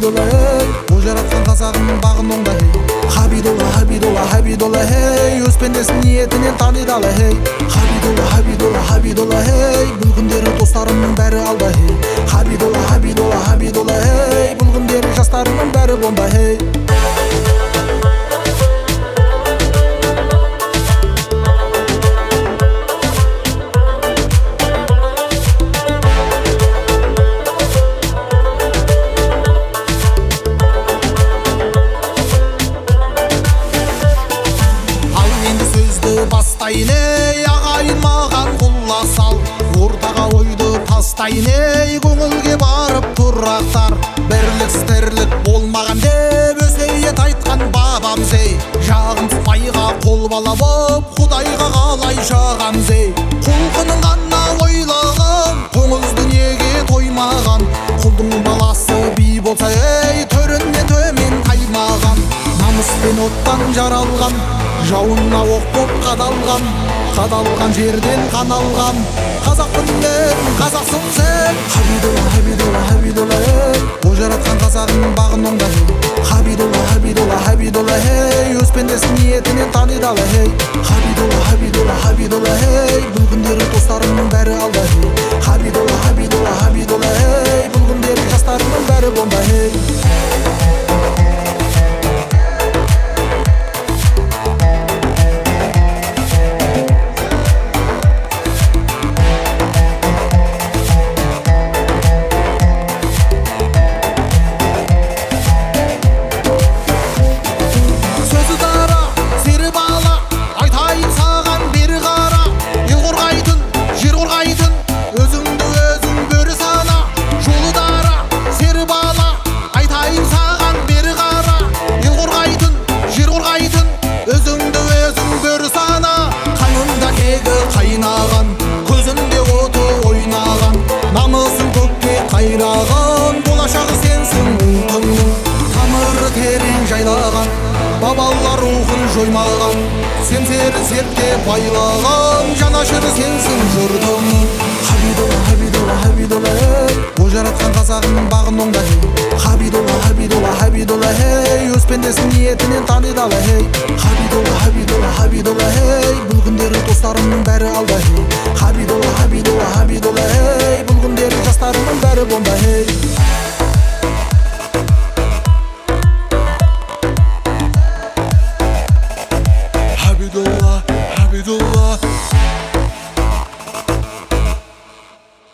Хабидолла эй, о жаратқан қазағымның бағын оңда ей. Хабидолла, Хабидолла, Хабидолла эй, өз пендесін ниетінен тани дала ей. Хабидолла, Хабидолла, Хабидолла эй, бұл күндері достарымның бәрі алда ей. Хабидолла, Хабидолла, Хабидолла эй, бұл күндері жастарымның бәрі бонда ей. Бастайын ей, ағайын маған құлақ сал, ортаға ойды тастайын ей, көңілге барып тұрақтар. Бірлік істерлік болмаған деп өсиет айтқан бабамыз ей. Жағымсыз байға қол бала боп, Құдайға қалай жағамыз ей. Құлқының ғана ойлаған, қоңыз дүниеге тоймаған, құлдың баласы би болса ей, төрінен төмен қаймаған. Намыспен оттан жаралған, жауына оқ боп қадалған жерден қан алған. Қазақтың мен, қазақсың сен. Хабидолла, Хабидолла, Хабидолла ей, о жаратқан қазағымның бағын оңда ей. Хабидолла, Хабидолла, Хабидолла ей, өз пендесін ниетінен тани дала ей. Хабидолла, Хабидолла, Хабидолла ей, бұл күндері достарымның бәрі алда ей. Хабидолла, Хабидолла, Хабидолла ей, бұл күндері жастарымның бәрі бонда ей. Көзінде оты ойнаған, намысын көкке қайраған, болашағы сенсің ұлтыңның. Тамыры терең жайлаған, бабалар рухын жоймаған, сен сері сертке байлаған, жанашыры сенсің жұртыңның. Хабидолла, Хабидолла, Хабидолла ей, о жаратқан қазағымның бағын оңда ей. Хабидолла, Хабидолла, Хабидолла ей, өз пендесін ниетінен тани дала ей. Хабидолла, Хабидолла, Хабидолла ей, бұл күндері достарымның бәрі алда ей. Хабидолла, Хабидолла, Хабидолла ей, бұл күндері жастарымның бәрі бонда ей.